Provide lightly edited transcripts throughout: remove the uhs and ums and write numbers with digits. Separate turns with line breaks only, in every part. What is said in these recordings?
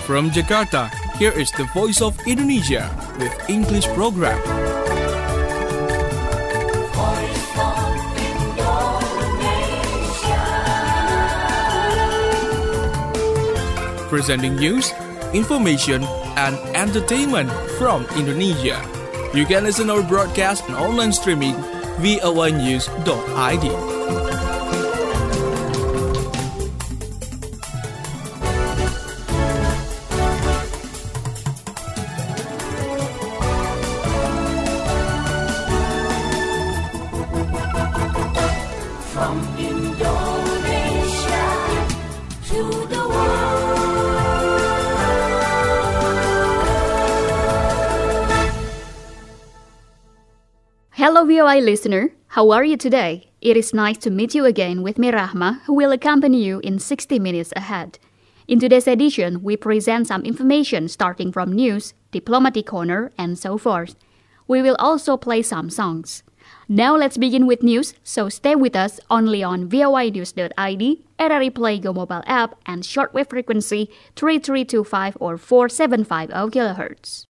From Jakarta, here is the Voice of Indonesia with English program.
Voice of Indonesia.
Presenting news, information, and entertainment from Indonesia. You can listen our broadcast and online streaming voanews.id.
From Indonesia to the world.
Hello VOA listener, how are you today? It is nice to meet you again with me Rahma, who will accompany you in 60 minutes ahead. In today's edition, we present some information starting from news, diplomatic corner, and so forth. We will also play some songs. Now let's begin with news, so stay with us only on voanews.id, RRI Play Go mobile app, and shortwave frequency 3325 or 4750 kHz.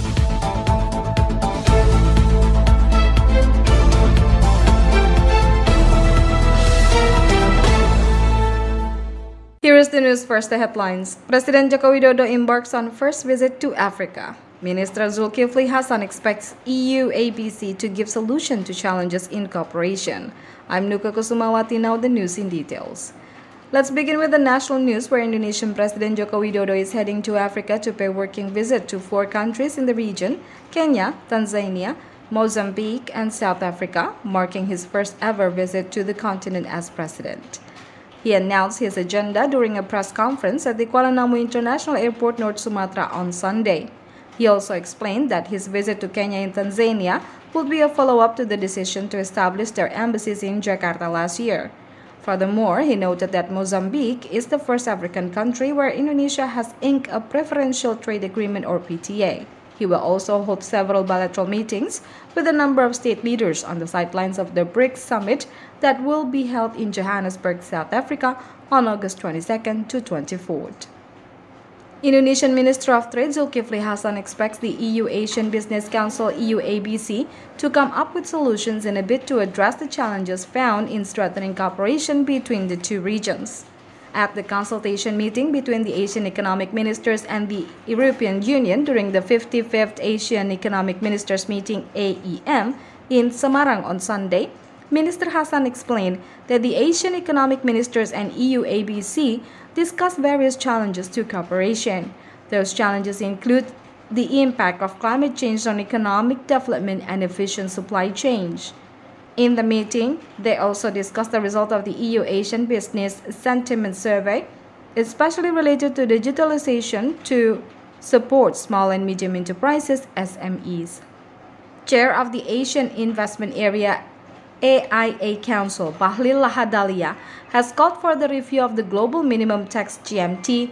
Here is the news first, the headlines. President Joko Widodo embarks on first visit to Africa. Minister Zulkifli Hasan expects EU ABC to give solution to challenges in cooperation. I'm Nuka Kusumawati, now the news in details. Let's begin with the national news where Indonesian President Joko Widodo is heading to Africa to pay working visit to 4 countries in the region, Kenya, Tanzania, Mozambique, and South Africa, marking his first ever visit to the continent as president. He announced his agenda during a press conference at the Kuala Namu International Airport, North Sumatra on Sunday. He also explained that his visit to Kenya and Tanzania would be a follow-up to the decision to establish their embassies in Jakarta last year. Furthermore, he noted that Mozambique is the first African country where Indonesia has inked a preferential trade agreement or PTA. He will also hold several bilateral meetings with a number of state leaders on the sidelines of the BRICS summit that will be held in Johannesburg, South Africa on August 22nd to 24th. Indonesian Minister of Trade Zulkifli Hasan expects the EU Asian Business Council EU ABC to come up with solutions in a bid to address the challenges found in strengthening cooperation between the two regions. At the consultation meeting between the Asian Economic Ministers and the European Union during the 55th Asian Economic Ministers Meeting AEM in Semarang on Sunday, Minister Hasan explained that the Asian Economic Ministers and EU ABC discussed various challenges to cooperation. Those challenges include the impact of climate change on economic development and efficient supply chain. In the meeting, they also discussed the result of the EU Asian Business Sentiment Survey, especially related to digitalization to support small and medium enterprises (SMEs). Chair of the Asian Investment Area AIA Council, Bahlil Lahadalia, has called for the review of the Global Minimum Tax GMT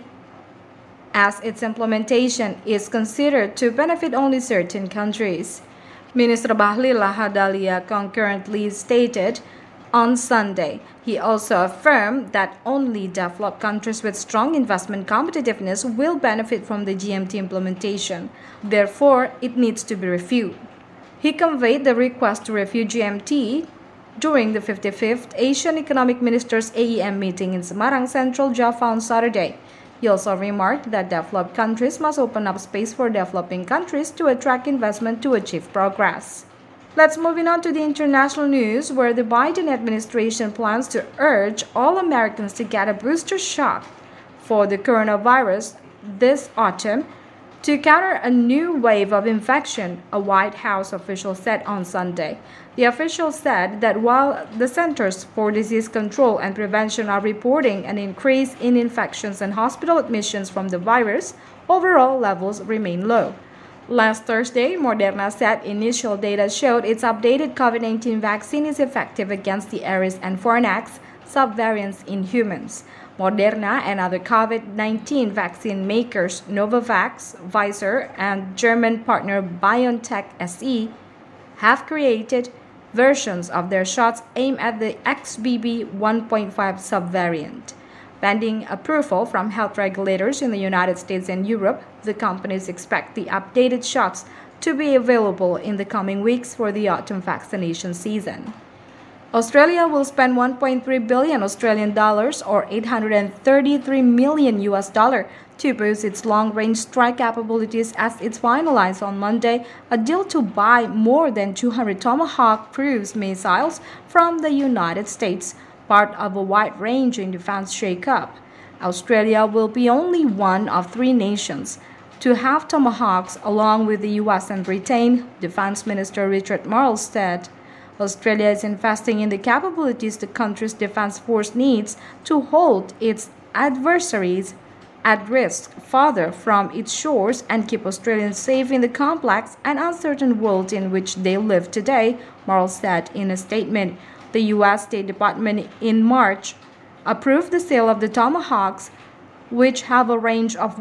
as its implementation is considered to benefit only certain countries. Minister Bahlil Lahadalia concurrently stated on Sunday. He also affirmed that only developed countries with strong investment competitiveness will benefit from the GMT implementation. Therefore, it needs to be reviewed. He conveyed the request to review GMT during the 55th Asian Economic Ministers AEM meeting in Semarang, Central Java on Saturday. He also remarked that developed countries must open up space for developing countries to attract investment to achieve progress. Let's move on to the international news where the Biden administration plans to urge all Americans to get a booster shot for the coronavirus this autumn to counter a new wave of infection, a White House official said on Sunday. The official said that while the Centers for Disease Control and Prevention are reporting an increase in infections and hospital admissions from the virus, overall levels remain low. Last Thursday, Moderna said initial data showed its updated COVID-19 vaccine is effective against the Ares and Fornax subvariants in humans. Moderna and other COVID-19 vaccine makers Novavax, Pfizer, and German partner BioNTech SE have created versions of their shots aimed at the XBB 1.5 subvariant. Pending approval from health regulators in the United States and Europe, the companies expect the updated shots to be available in the coming weeks for the autumn vaccination season. Australia will spend 1.3 billion Australian dollars or 833 million US dollar to boost its long-range strike capabilities as it finalized on Monday a deal to buy more than 200 Tomahawk cruise missiles from the United States, part of a wide-ranging defense shake-up. Australia will be only one of 3 nations to have Tomahawks along with the US and Britain, Defense Minister Richard Marles said. Australia is investing in the capabilities the country's defense force needs to hold its adversaries at risk farther from its shores and keep Australians safe in the complex and uncertain world in which they live today, Marles said in a statement. The U.S. State Department in March approved the sale of the Tomahawks, which have a range of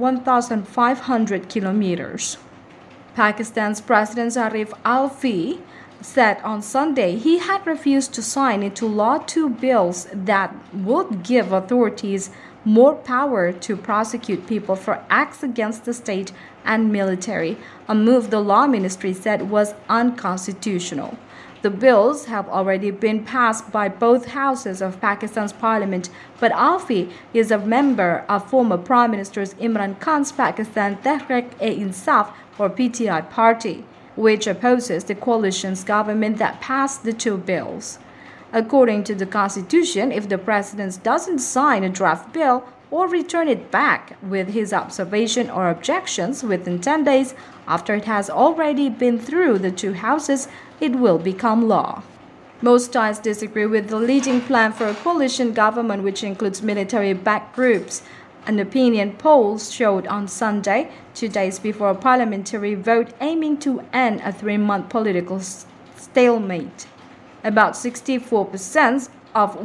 1,500 kilometers. Pakistan's President Zarif Alvi said on Sunday he had refused to sign into law 2 bills that would give authorities more power to prosecute people for acts against the state and military, a move the law ministry said was unconstitutional. The bills have already been passed by both houses of Pakistan's parliament, but Alfi is a member of former Prime Minister Imran Khan's Pakistan Tehreek-e-Insaf or PTI party, which opposes the coalition's government that passed the 2 bills. According to the Constitution, if the President doesn't sign a draft bill or return it back with his observation or objections within 10 days after it has already been through the 2 houses, it will become law. Most sides disagree with the leading plan for a coalition government which includes military-backed groups. An opinion poll showed on Sunday, 2 days before a parliamentary vote aiming to end a 3-month political stalemate. About 64% of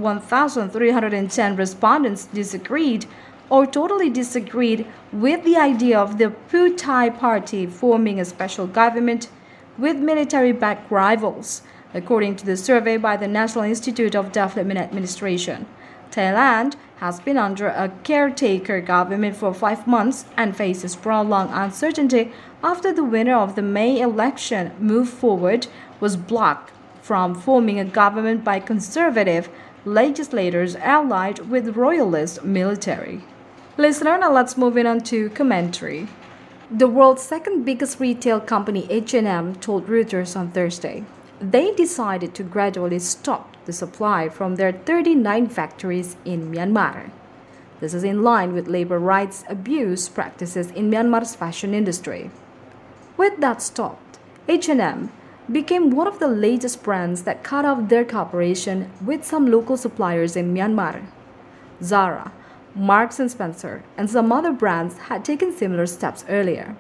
1,310 respondents disagreed or totally disagreed with the idea of the Pheu party forming a special government with military-backed rivals, according to the survey by the National Institute of Development Administration. Thailand has been under a caretaker government for 5 months and faces prolonged uncertainty after the winner of the May election, Move Forward, was blocked from forming a government by conservative legislators allied with royalist military. Listener, now let's move on to commentary. The world's second biggest retail company, H&M, told Reuters on Thursday they decided to gradually stop the supply from their 39 factories in Myanmar. This is in line with labor rights abuse practices in Myanmar's fashion industry. With that stopped, H&M became one of the latest brands that cut off their cooperation with some local suppliers in Myanmar. Zara, Marks & Spencer, and some other brands had taken similar steps earlier.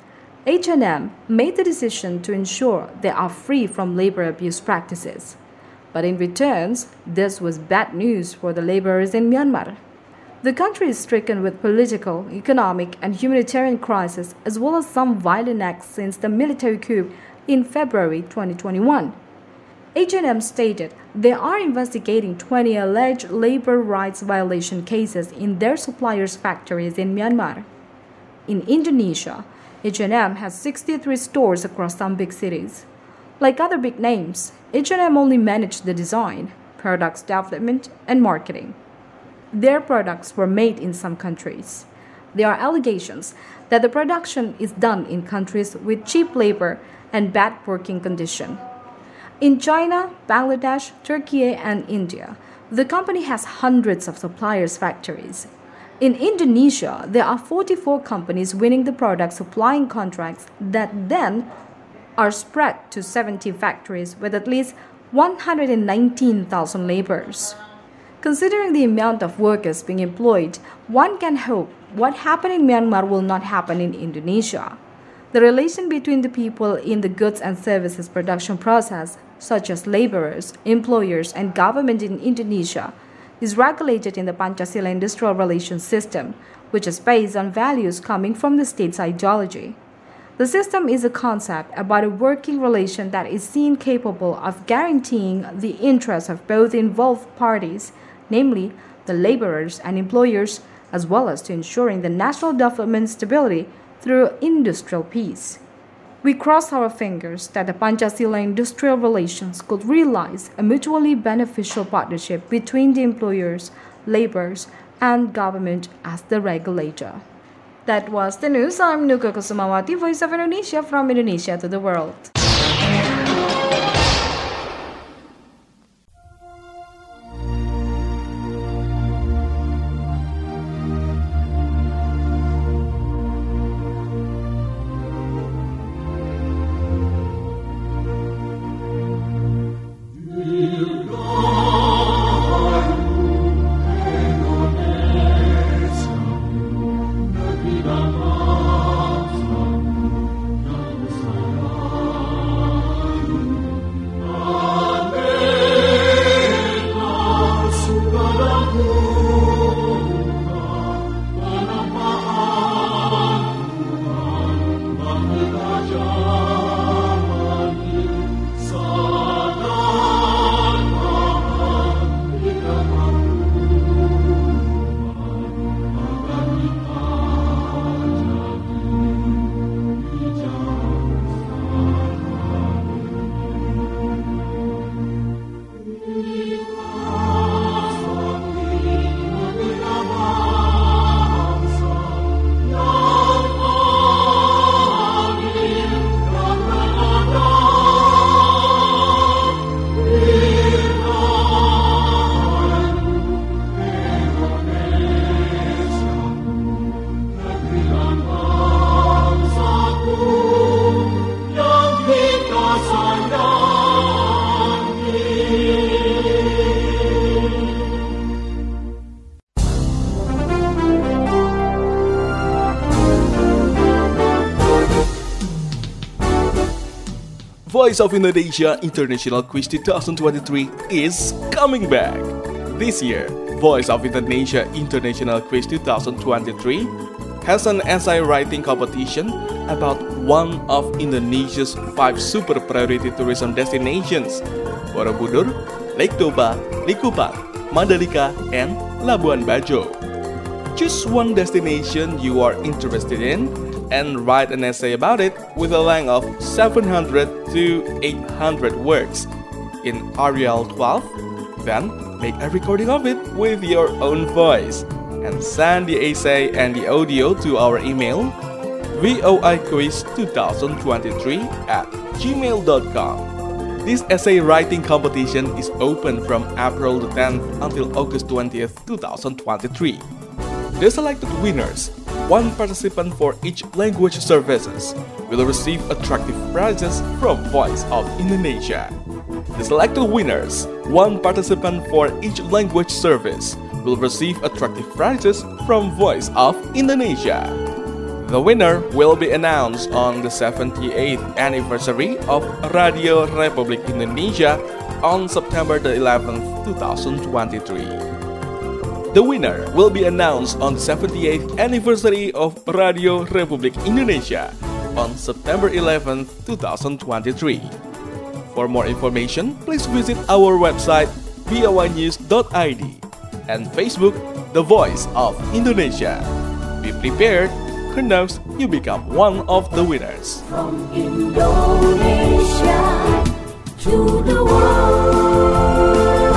H&M made the decision to ensure they are free from labor abuse practices. But in return, this was bad news for the laborers in Myanmar. The country is stricken with political, economic, and humanitarian crisis as well as some violent acts since the military coup in February 2021. H&M stated they are investigating 20 alleged labor rights violation cases in their suppliers' factories in Myanmar. In Indonesia, H&M has 63 stores across some big cities. Like other big names, H&M only managed the design, products development, and marketing. Their products were made in some countries. There are allegations that the production is done in countries with cheap labor and bad working conditions. In China, Bangladesh, Turkey, and India, the company has hundreds of suppliers' factories. In Indonesia, there are 44 companies winning the product supplying contracts that then are spread to 70 factories with at least 119,000 laborers. Considering the amount of workers being employed, one can hope what happened in Myanmar will not happen in Indonesia. The relation between the people in the goods and services production process, such as laborers, employers, and government in Indonesia, is regulated in the Pancasila industrial relations system, which is based on values coming from the state's ideology. The system is a concept about a working relation that is seen capable of guaranteeing the interests of both involved parties, namely the laborers and employers, as well as to ensuring the national development stability through industrial peace. We cross our fingers that the Pancasila industrial relations could realize a mutually beneficial partnership between the employers, laborers, and government as the regulator. That was the news. I'm Nuka Kusumawati, Voice of Indonesia from Indonesia to the world.
Voice of Indonesia International Quiz 2023 is coming back. This year, Voice of Indonesia International Quiz 2023 has an essay writing competition about one of Indonesia's 5 super priority tourism destinations: Borobudur, Lake Toba, Likupang, Mandalika, and Labuan Bajo. Choose one destination you are interested in and write an essay about it with a length of 700 to 800 words in Arial 12. Then make a recording of it with your own voice and send the essay and the audio to our email voiquiz2023@gmail.com. This essay writing competition is open from April the 10th until August 20th, 2023. The selected winners, one participant for each language services, will receive attractive prizes from Voice of Indonesia. The selected winners, one participant for each language service, will receive attractive prizes from Voice of Indonesia. The winner will be announced on the 78th anniversary of Radio Republik Indonesia on September the 11th, 2023. The winner will be announced on the 78th anniversary of Radio Republik Indonesia on September 11th, 2023. For more information, please visit our website voinews.id and Facebook The Voice of Indonesia. Be prepared, who knows, you become one of the winners.
From Indonesia to the world.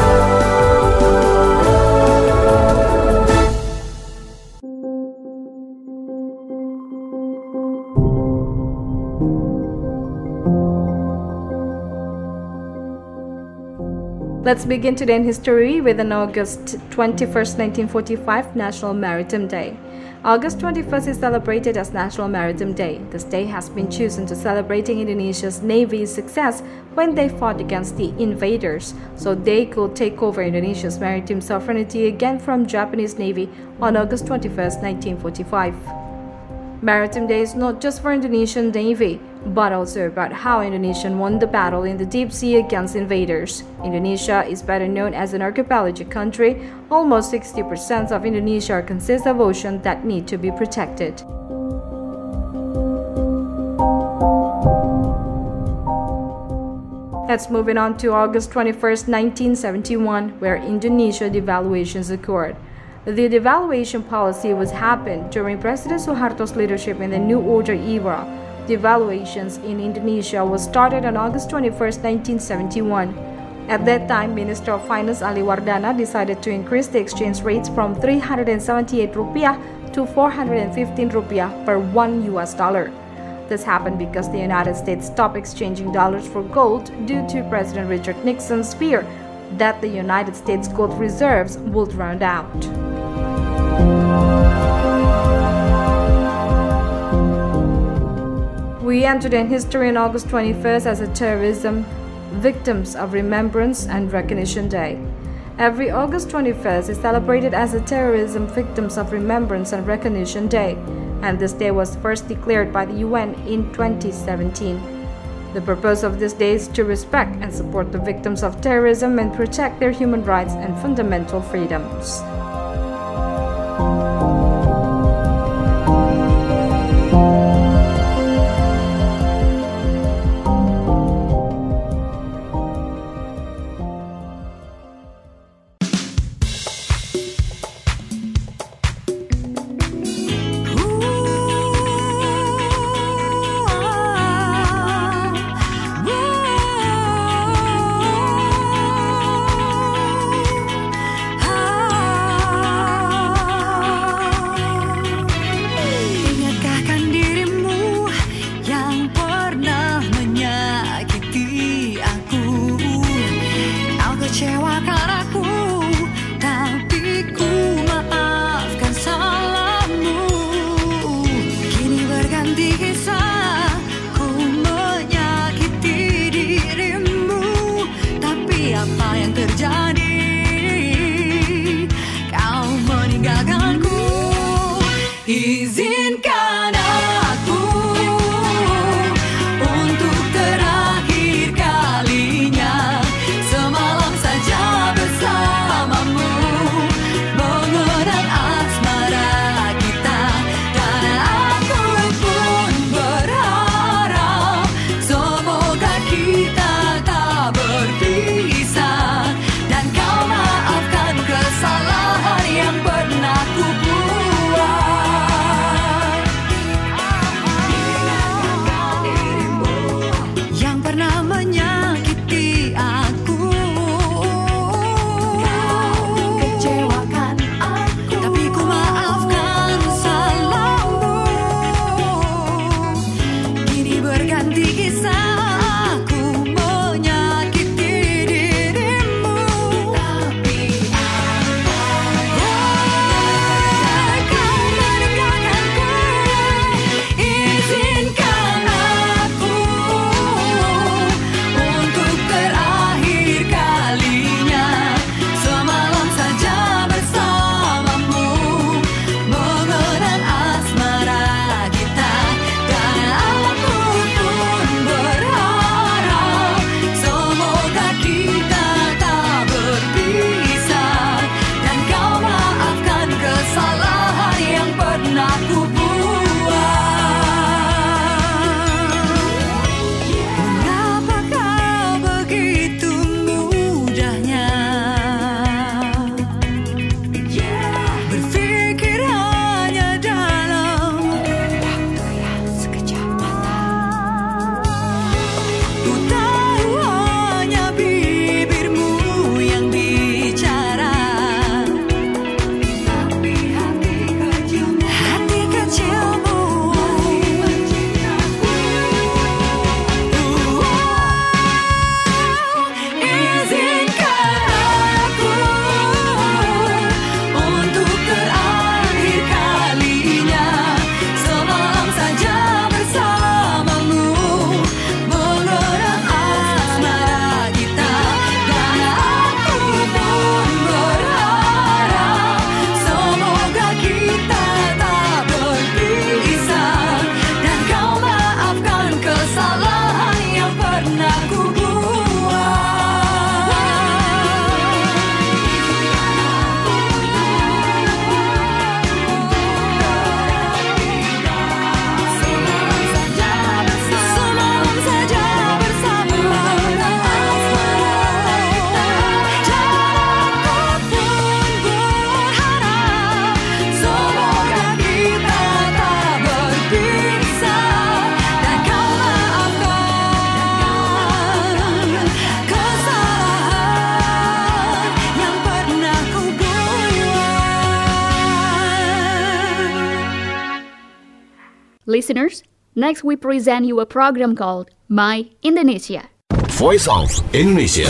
Let's begin today in history with an August 21st, 1945 National Maritime Day. August 21st is celebrated as National Maritime Day. This day has been chosen to celebrating Indonesia's Navy's success when they fought against the invaders, so they could take over Indonesia's maritime sovereignty again from Japanese Navy on August 21st, 1945. Maritime Day is not just for Indonesian Navy, but also about how Indonesia won the battle in the deep sea against invaders. Indonesia is better known as an archipelagic country. Almost 60% of Indonesia consists of ocean that need to be protected. Let's move on to August 21st, 1971, where Indonesia devaluations occurred. The devaluation policy was happened during President Suharto's leadership in the New Order era. Devaluations in Indonesia was started on August 21st, 1971. At that time, Minister of Finance Ali Wardana decided to increase the exchange rates from 378 rupiah to 415 rupiah per $1. This happened because the United States stopped exchanging dollars for gold due to President Richard Nixon's fear that the United States gold reserves would run out. We entered in history on August 21st as a Terrorism Victims of Remembrance and Recognition Day. Every August 21st is celebrated as a Terrorism Victims of Remembrance and Recognition Day, and this day was first declared by the UN in 2017. The purpose of this day is to respect and support the victims of terrorism and protect their human rights and fundamental freedoms.
Izinkan aku untuk terakhir kalinya semalam saja bersama.
Listeners, next we present you a program called My Indonesia.
Voice of Indonesia.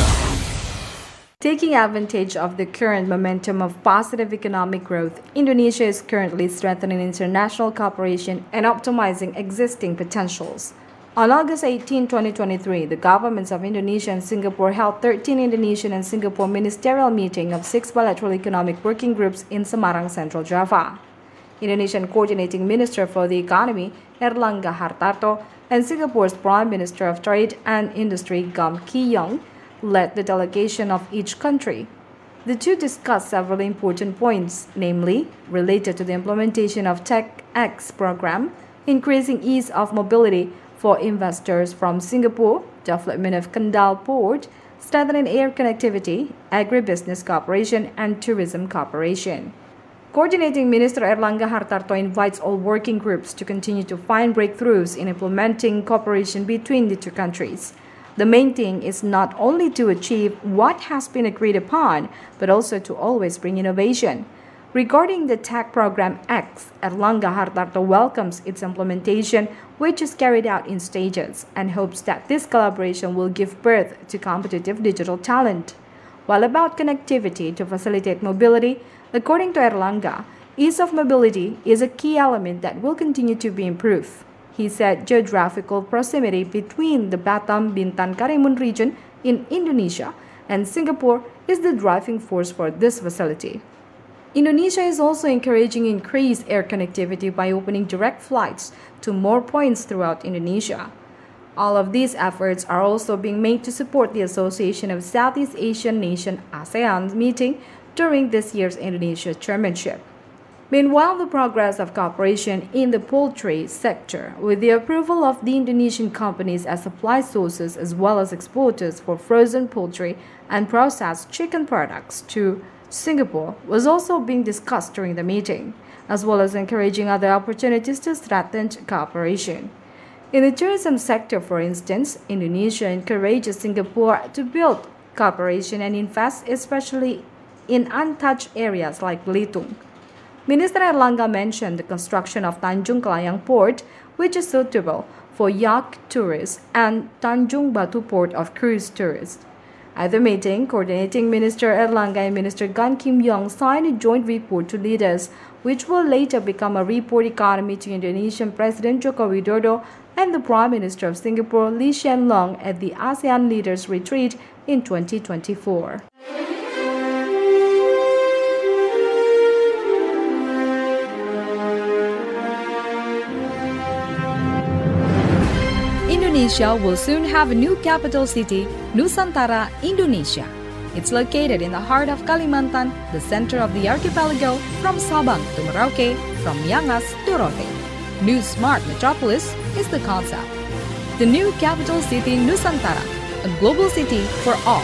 Taking advantage of the current momentum of positive economic growth, Indonesia is currently strengthening international cooperation and optimizing existing potentials. On August 18, 2023, the governments of Indonesia and Singapore held 13 Indonesian and Singapore ministerial meeting of 6 bilateral economic working groups in Semarang, Central Java. Indonesian Coordinating Minister for the Economy, Erlangga Hartarto, and Singapore's Prime Minister of Trade and Industry, Kam Kee Yong, led the delegation of each country. The two discussed several important points, namely, related to the implementation of TechX program, increasing ease of mobility for investors from Singapore, development of Kendal Port, strengthening air connectivity, agribusiness cooperation, and tourism cooperation. Coordinating Minister Erlangga Hartarto invites all working groups to continue to find breakthroughs in implementing cooperation between the two countries. The main thing is not only to achieve what has been agreed upon, but also to always bring innovation. Regarding the Tech Program X, Erlangga Hartarto welcomes its implementation, which is carried out in stages, and hopes that this collaboration will give birth to competitive digital talent. While about connectivity to facilitate mobility, according to Erlangga, ease of mobility is a key element that will continue to be improved. He said geographical proximity between the Batam Bintan Karimun region in Indonesia and Singapore is the driving force for this facility. Indonesia is also encouraging increased air connectivity by opening direct flights to more points throughout Indonesia. All of these efforts are also being made to support the Association of Southeast Asian Nation ASEAN meeting during this year's Indonesia chairmanship. Meanwhile, the progress of cooperation in the poultry sector, with the approval of the Indonesian companies as supply sources as well as exporters for frozen poultry and processed chicken products to Singapore, was also being discussed during the meeting, as well as encouraging other opportunities to strengthen cooperation. In the tourism sector, for instance, Indonesia encourages Singapore to build cooperation and invest especially in untouched areas like Belitung. Minister Erlangga mentioned the construction of Tanjung Kelayang Port, which is suitable for yacht tourists, and Tanjung Batu Port of cruise tourists. At the meeting, Coordinating Minister Erlangga and Minister Kam Kee Yong signed a joint report to leaders, which will later become a report economy to Indonesian President Joko Widodo and the Prime Minister of Singapore Lee Hsien Loong at the ASEAN Leaders Retreat in 2024. Indonesia will soon have a new capital city, Nusantara, Indonesia. It's located in the heart of Kalimantan, the center of the archipelago, from Sabang to Merauke, from Miangas to Rote. New Smart Metropolis is the concept. The new capital city, Nusantara, a global city for all.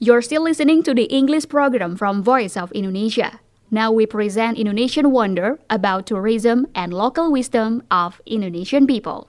You're still listening to the English program from Voice of Indonesia. Now we present Indonesian Wonder about tourism and local wisdom of Indonesian people.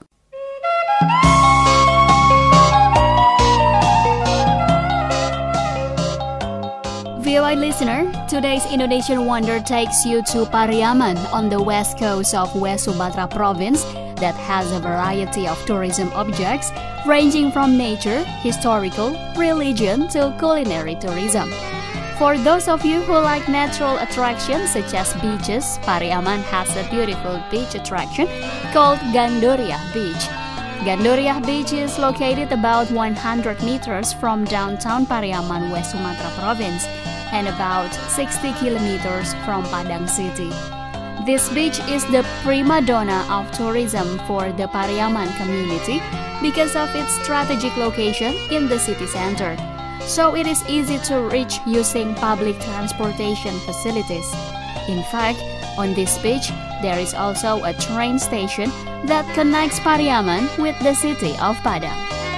VOA listener, today's Indonesian Wonder takes you to Pariaman on the west coast of West Sumatra province that has a variety of tourism objects ranging from nature, historical, religion to culinary tourism. For those of you who like natural attractions such as beaches, Pariaman has a beautiful beach attraction called Gandoria Beach. Gandoria Beach is located about 100 meters from downtown Pariaman, West Sumatra province, and about 60 kilometers from Padang City. This beach is the prima donna of tourism for the Pariaman community because of its strategic location in the city center. So it is easy to reach using public transportation facilities. In fact, on this beach, there is also a train station that connects Pariaman with the city of Padang.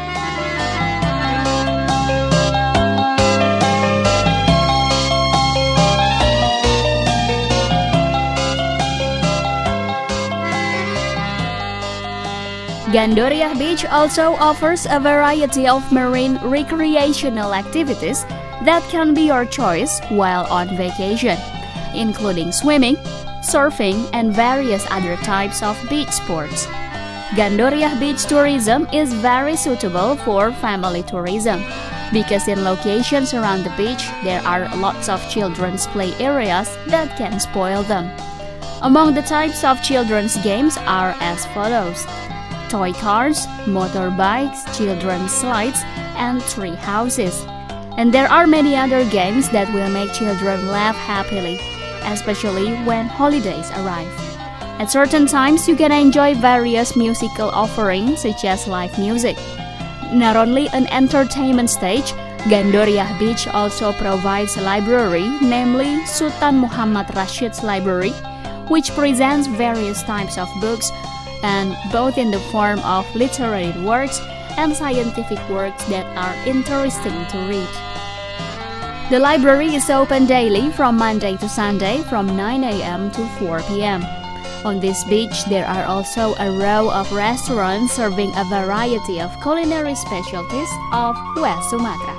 Gandoria Beach also offers a variety of marine recreational activities that can be your choice while on vacation, including swimming, surfing, and various other types of beach sports. Gandoria Beach tourism is very suitable for family tourism because in locations around the beach there are lots of children's play areas that can spoil them. Among the types of children's games are as follows: toy cars, motorbikes, children's slides, and tree houses. And there are many other games that will make children laugh happily, especially when holidays arrive. At certain times, you can enjoy various musical offerings such as live music. Not only an entertainment stage, Gandoria Beach also provides a library, namely Sultan Muhammad Rashid's Library, which presents various types of books, and both in the form of literary works and scientific works that are interesting to read. The library is open daily from Monday to Sunday from 9 a.m. to 4 p.m. On this beach, there are also a row of restaurants serving a variety of culinary specialties of West Sumatra.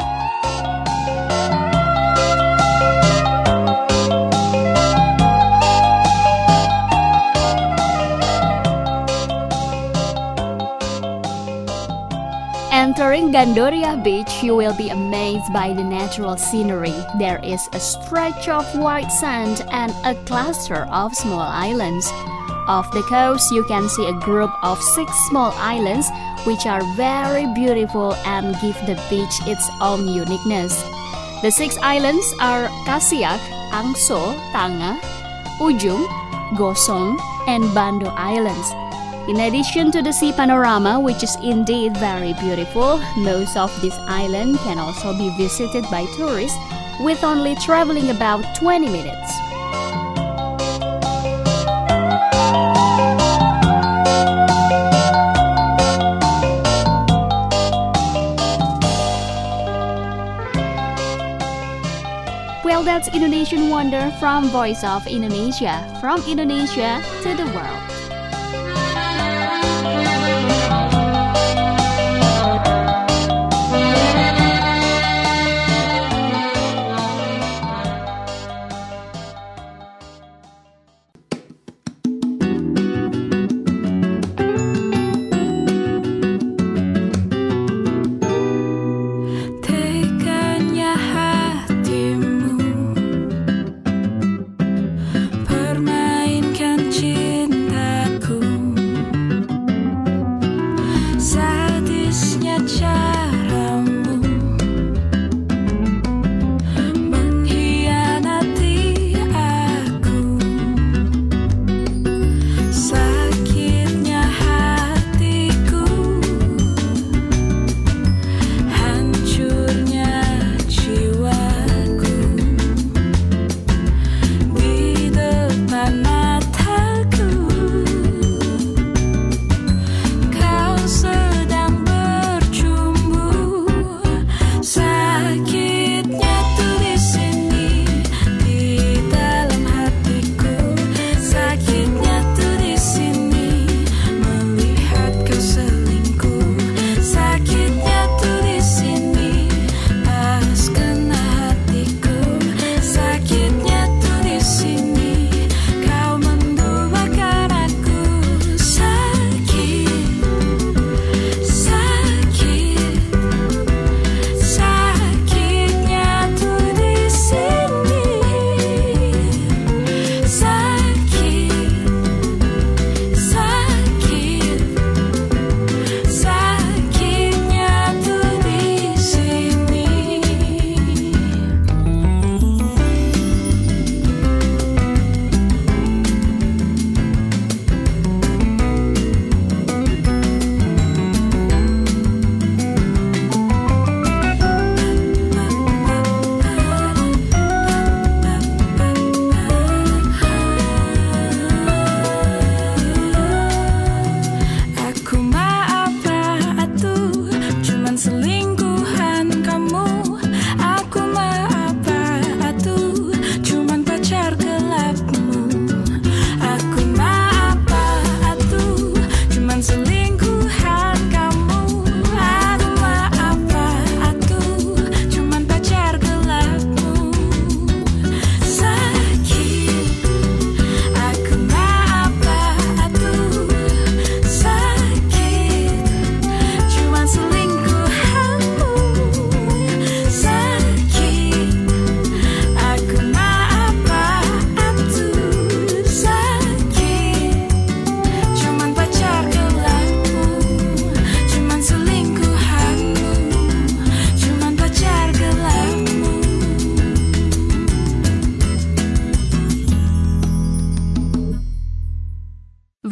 Entering Gandoria Beach, you will be amazed by the natural scenery. There is a stretch of white sand and a cluster of small islands. Off the coast, you can see a group of 6 small islands which are very beautiful and give the beach its own uniqueness. The 6 islands are Kasiak, Angso, Tanga, Ujung, Gosong, and Bando Islands. In addition to the sea panorama, which is indeed very beautiful, most of this island can also be visited by tourists with only traveling about 20 minutes. Well, that's Indonesian Wonder from Voice of Indonesia, from Indonesia to the world.
Permainkan cinta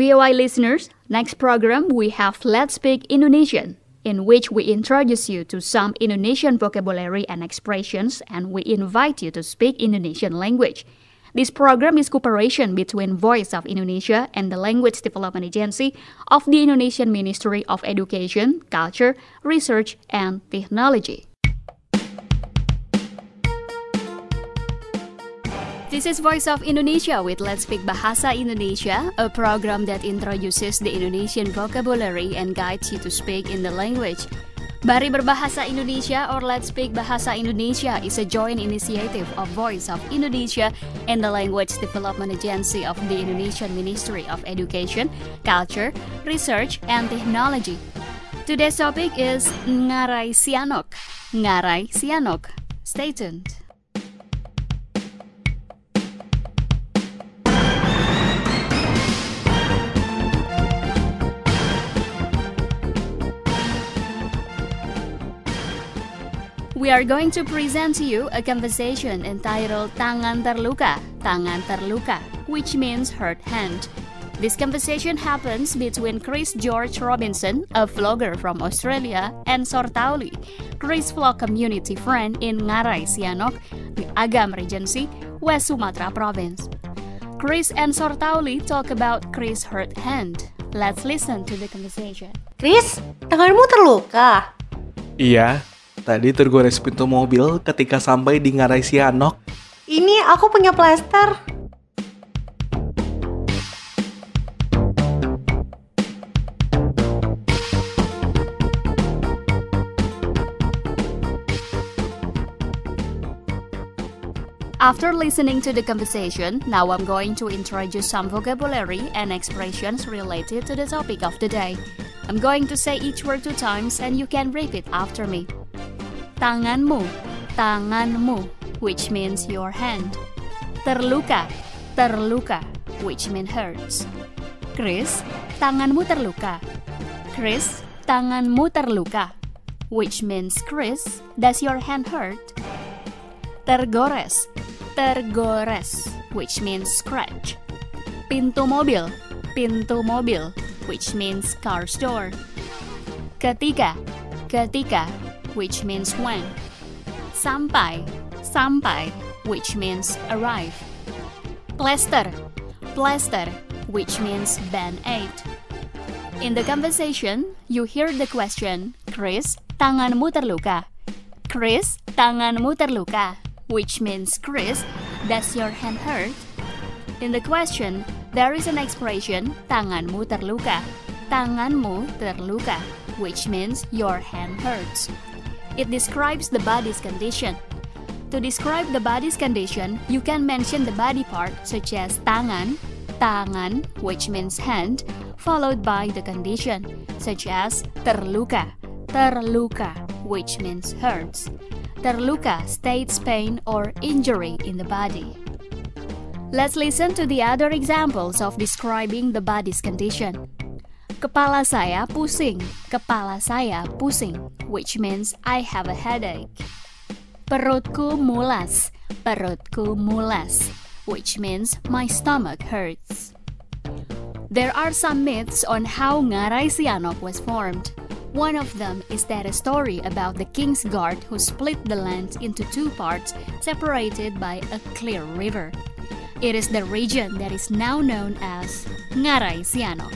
VOA listeners, next program we have Let's Speak Indonesian, in which we introduce you to some Indonesian vocabulary and expressions, and we invite you to speak Indonesian language. This program is cooperation between Voice of Indonesia and the Language Development Agency of the Indonesian Ministry of Education, Culture, Research, and Technology. This is Voice of Indonesia with Let's Speak Bahasa Indonesia, a program that introduces the Indonesian vocabulary and guides you to speak in the language. Mari Berbahasa Indonesia or Let's Speak Bahasa Indonesia is a joint initiative of Voice of Indonesia and the Language Development Agency of the Indonesian Ministry of Education, Culture, Research, and Technology. Today's topic is Ngarai Sianok. Ngarai Sianok. Stay tuned. We are going to present to you a conversation entitled Tangan Terluka, Tangan Terluka, which means hurt hand. This conversation happens between Chris George Robinson, a vlogger from Australia, and Sortauli, Chris vlog community friend in Ngarai Sianok, the Agam Regency, West Sumatra Province. Chris and Sortauli talk about Chris' hurt hand. Let's listen to the conversation.
Chris, tanganmu terluka?
Iya, tadi tergores pintu mobil ketika sampai di Ngarai Sianok.
Ini aku punya plester.
After listening to the conversation, now I'm going to introduce some vocabulary and expressions related to the topic of the day. I'm going to say each word 2 times and you can repeat after me. Tanganmu, tanganmu, which means your hand. Terluka, terluka, which means hurts. Chris, tanganmu terluka. Chris, tanganmu terluka, which means Chris, does your hand hurt? Tergores, tergores, which means scratch. Pintu mobil, pintu mobil, which means car's door. Ketika, ketika, which means when. Sampai, sampai, which means arrive. Plaster, plaster, which means band-aid. In the conversation, you hear the question, Chris, tanganmu terluka. Chris, tanganmu terluka, which means Chris, does your hand hurt? In the question, there is an expression, tanganmu terluka. Tanganmu terluka, which means your hand hurts. It describes the body's condition. To describe the body's condition, you can mention the body part such as tangan, tangan, which means hand, followed by the condition, such as terluka, terluka, which means hurts. Terluka states pain or injury in the body. Let's listen to the other examples of describing the body's condition. Kepala saya pusing, kepala saya pusing, which means I have a headache. Perutku mulas, perutku mulas, which means my stomach hurts. There are some myths on how Ngarai Sianok was formed. One of them is that a story about the king's guard who split the land into 2 parts separated by a clear river. It is the region that is now known as Ngarai Sianok.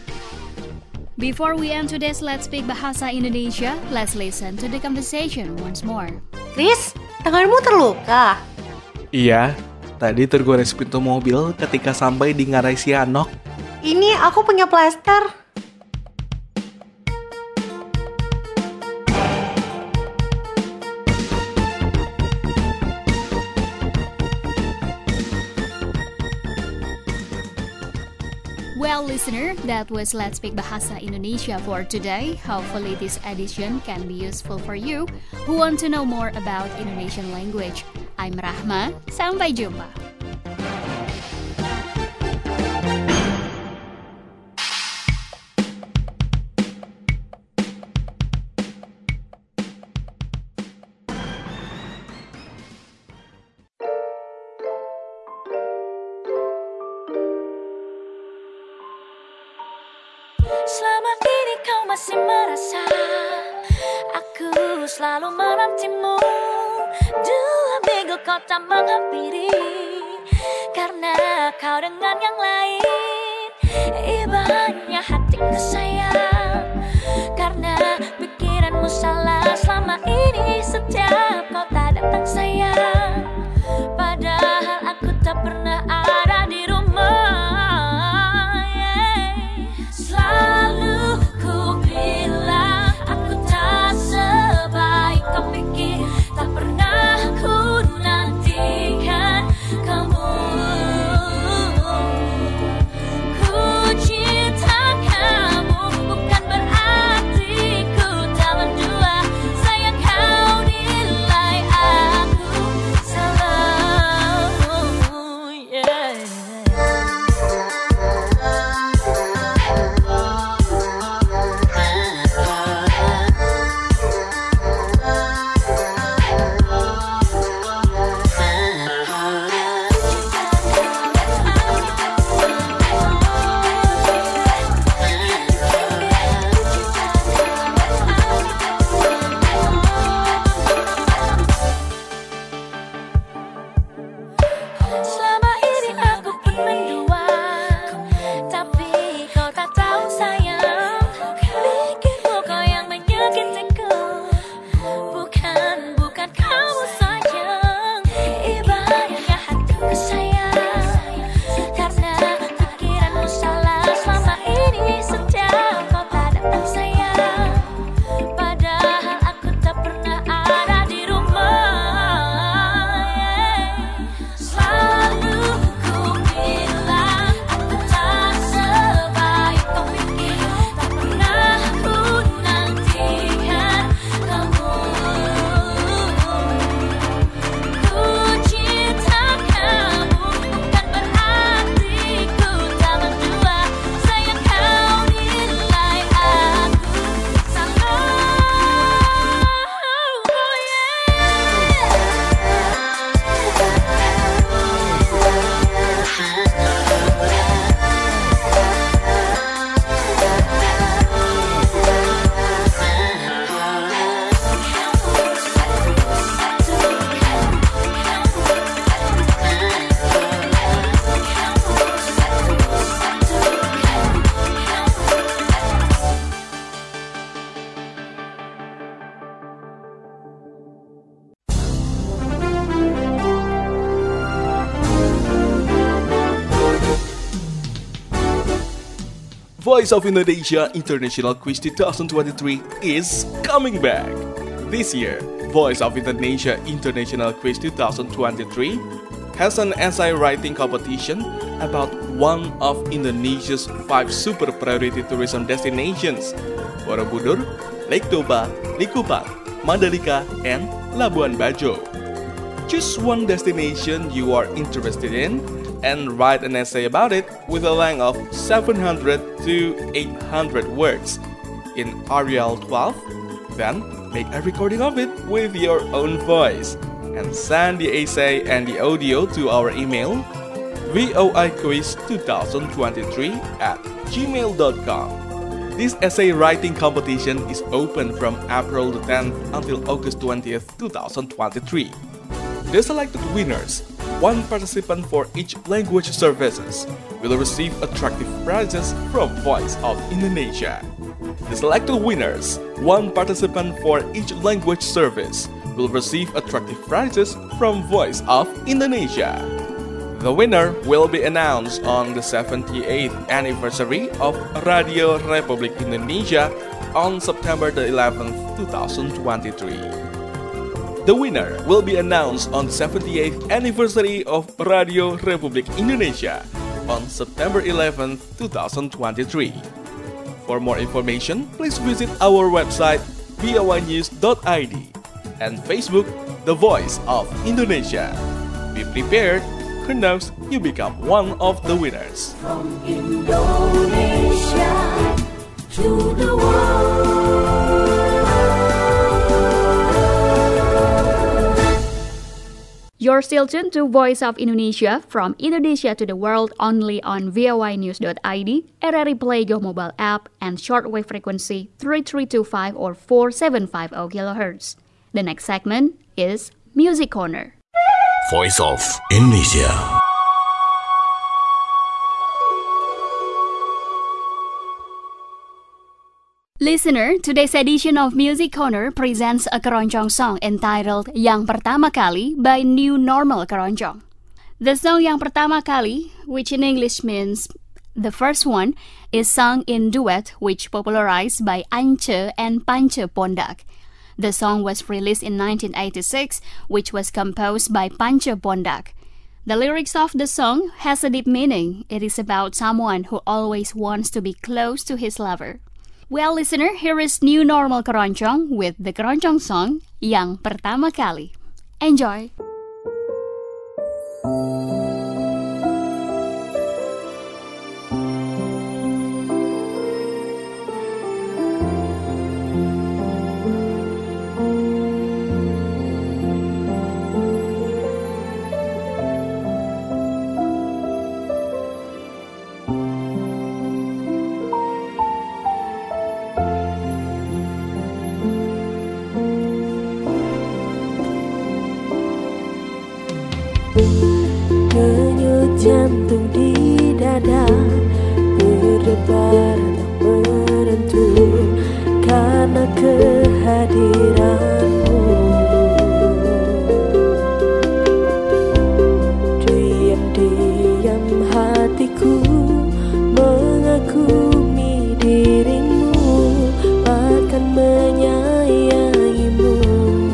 Before we end today's Let's Speak Bahasa Indonesia, let's listen to the conversation once more.
Chris, tanganmu terluka?
Iya, tadi tergores pintu mobil ketika sampai di Ngarai Sianok.
Ini aku punya plester.
Well, listener, that was Let's Speak Bahasa Indonesia for today. Hopefully this edition can be useful for you who want to know more about Indonesian language. I'm Rahma, sampai jumpa.
masih merasa aku selalu menantimu. Dua minggu kau tak menghampiri, karena kau dengan yang lain. Ibaratnya hatiku sayang, karena pikiranmu salah selama ini. Setiap kau tak datang sayang, padahal aku tak pernah ada di rumah. Selalu ku bilang aku tak sebaik kau pikir, tak pernah ku nantikan kamu. Ku cinta kamu bukan berarti ku tak mendua. Sayang kau nilai aku salah, yeah. Selama ini aku pun mendua, tapi kau tak tahu sayang. Pikirmu kau yang menyakitiku, bukan kamu sayang. Ibaratnya hatiku sayang, karena pikiranmu salah selama ini. Setiap kau tak datang sayang, padahal aku tak pernah ada di rumah. Selalu ku bilang aku tak sebaik kau pikir, tak pernah ku nantikan kamu. Ku cinta kamu bukan berarti ku tak mendua. Sayang kau nilai aku salah, oh
Voice of Indonesia International Quiz 2023 is coming back. This year, Voice of Indonesia International Quiz 2023 has an essay writing competition about one of Indonesia's 5 super priority tourism destinations: Borobudur, Lake Toba, Likupang, Mandalika, and Labuan Bajo. Choose one destination you are interested in and write an essay about it with a length of 700 to 800 words in Arial 12. Then make a recording of it with your own voice and send the essay and the audio to our email voiquiz2023@gmail.com. This essay writing competition is open from April the 10th until August 20th, 2023. The selected winners, one participant for each language services, will receive attractive prizes from Voice of Indonesia. The selected winners, one participant for each language service, will receive attractive prizes from Voice of Indonesia. The winner will be announced on the 78th anniversary of Radio Republik Indonesia on September the 11th, 2023. The winner will be announced on the 78th anniversary of Radio Republik Indonesia on September 11th, 2023. For more information, please visit our website voinews.id and Facebook The Voice of Indonesia. Be prepared, who knows, you become one of the winners.
From Indonesia to the world.
You're still tuned to Voice of Indonesia from Indonesia to the world only on voinews.id, RRI Play Go mobile app, and shortwave frequency 3325 or 4750 kHz. The next segment is Music Corner.
Voice of Indonesia.
Listener, today's edition of Music Corner presents a keroncong song entitled Yang Pertama Kali by New Normal Keroncong. The song Yang Pertama Kali, which in English means the first one, is sung in duet which popularized by Ance and Pance Pondak. The song was released in 1986, which was composed by Pance Pondak. The lyrics of the song has a deep meaning. It is about someone who always wants to be close to his lover. Well, listener, here is New Normal Keroncong with the keroncong song Yang Pertama Kali. Enjoy!
Denyut jantung di dada berdebar tak menentu karena kehadiranmu. Diam-diam hatiku mengagumi dirimu, bahkan menyayangimu.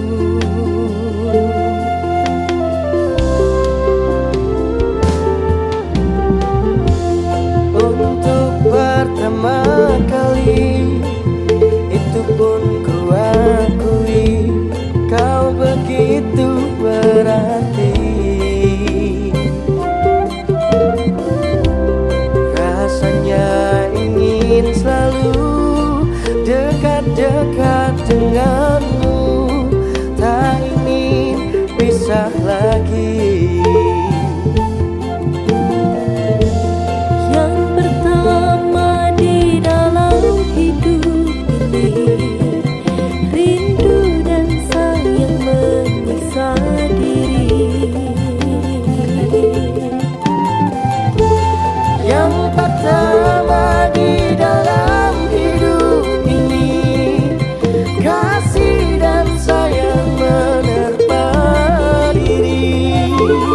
Pertama kali itu pun ku akui kau begitu berarti. Rasanya ingin selalu dekat-dekat denganmu, tak ingin pisah lagi. Pertama di dalam hidup ini, kasih dan sayang menerpa diri.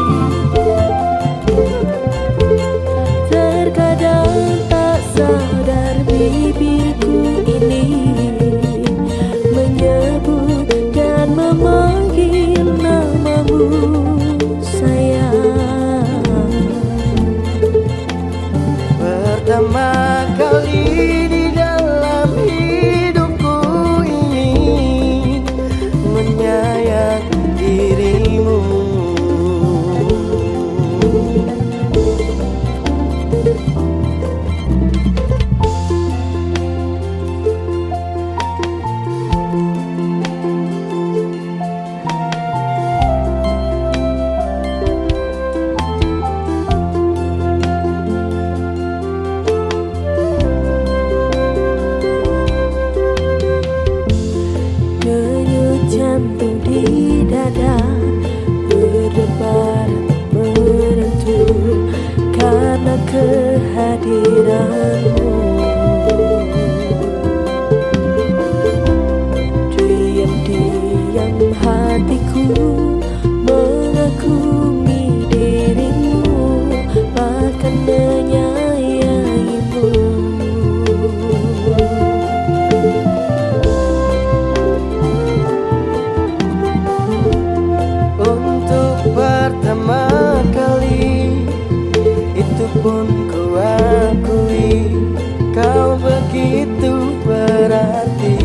Terkadang tak sadar bibirku ini menyebut dan memanggil namamu sayang. Pertama kali di dalam hidupku ini menyayang dirimu. Jantung di dada berdebar menentu karena kehadiranmu. Diam-diam hatiku mengagumi dirimu, bahkan menyayangimu. Pertama kali itu pun ku akui kau begitu berarti.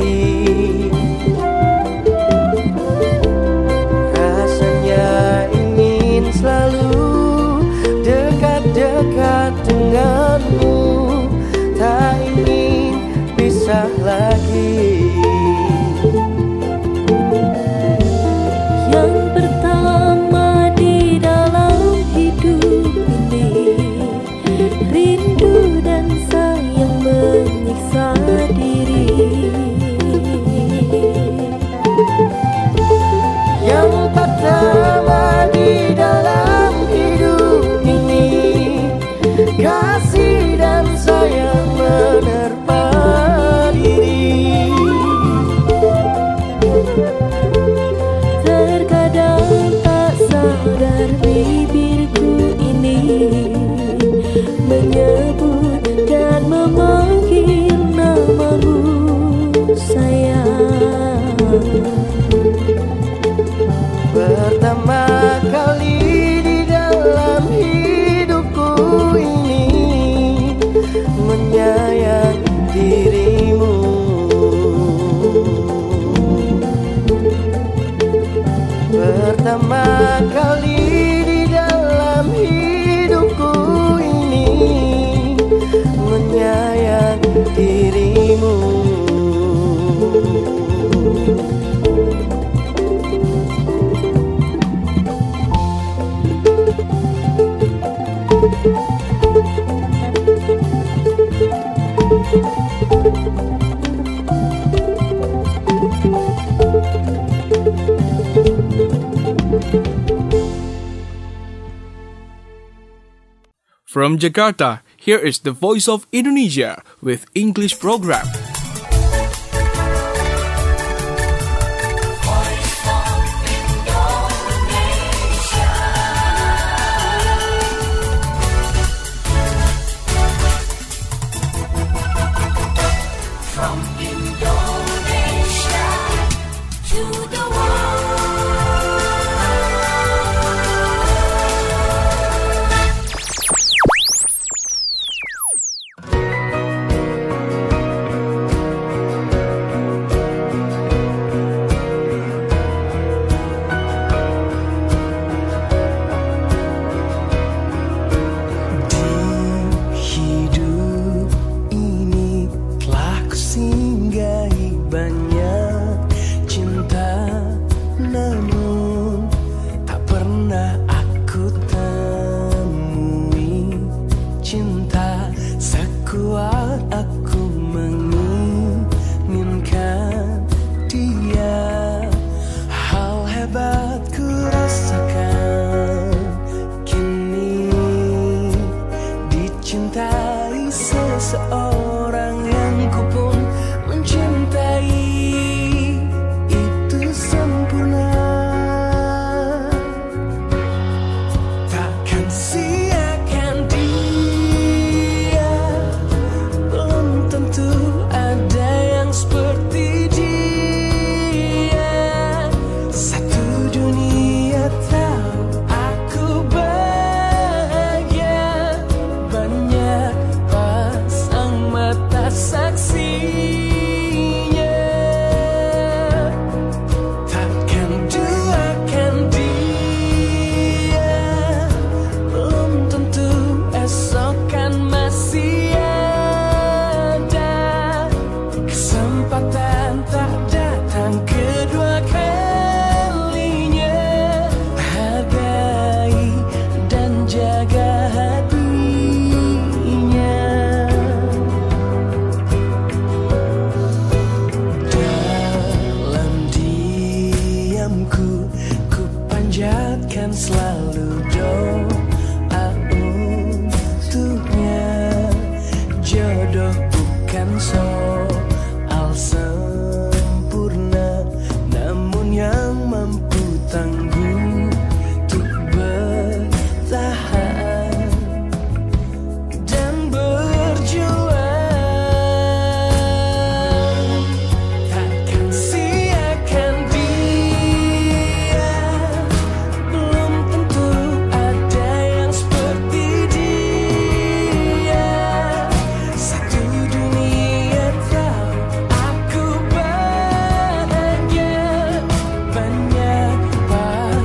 Rasanya ingin selalu dekat-dekat denganmu, tak ingin pisah lagi. Yang pertama Pertama kali di dalam hidupku ini menyayang dirimu. Pertama kali di dalam hidupku ini menyayang dirimu.
From Jakarta, here is the Voice of Indonesia with English program.
From Indonesia to the world.
Seorang yang ku pun mencintai itu sempurna. Takkan siakan dia, belum tentu ada yang seperti dia. Satu dunia tahu aku bahagia, banyak mata saksinya. Takkan duakan dia, belum tentu esok kan masih ada kesempatan tak datang kedua kalinya. Hargai dan jaga hatinya. Panjatkan selalu doa untuknya. Jodoh bukan soal sempurna, namun yang mampu tangguh untuk bertahan dan berjuang. Takkan siakan dia, belum tentu ada yang seperti dia. Satu dunia tahu aku bahagia, banyak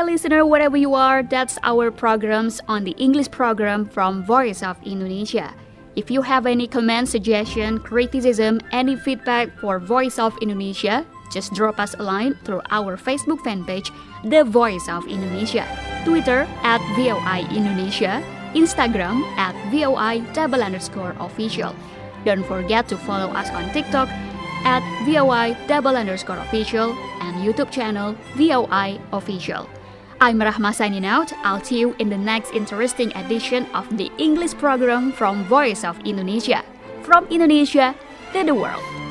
listener, wherever you are, that's our programs on the English program from Voice of Indonesia. If you have any comment, suggestion, criticism, any feedback for Voice of Indonesia, just drop us a line through our Facebook fan page, The Voice of Indonesia, Twitter @VOI Indonesia, Instagram @VOI_official. Don't forget to follow us on TikTok @VOI_official and YouTube channel VOI Official. I'm Rahma signing out. I'll see you in the next interesting edition of the English program from Voice of Indonesia. From Indonesia to the world.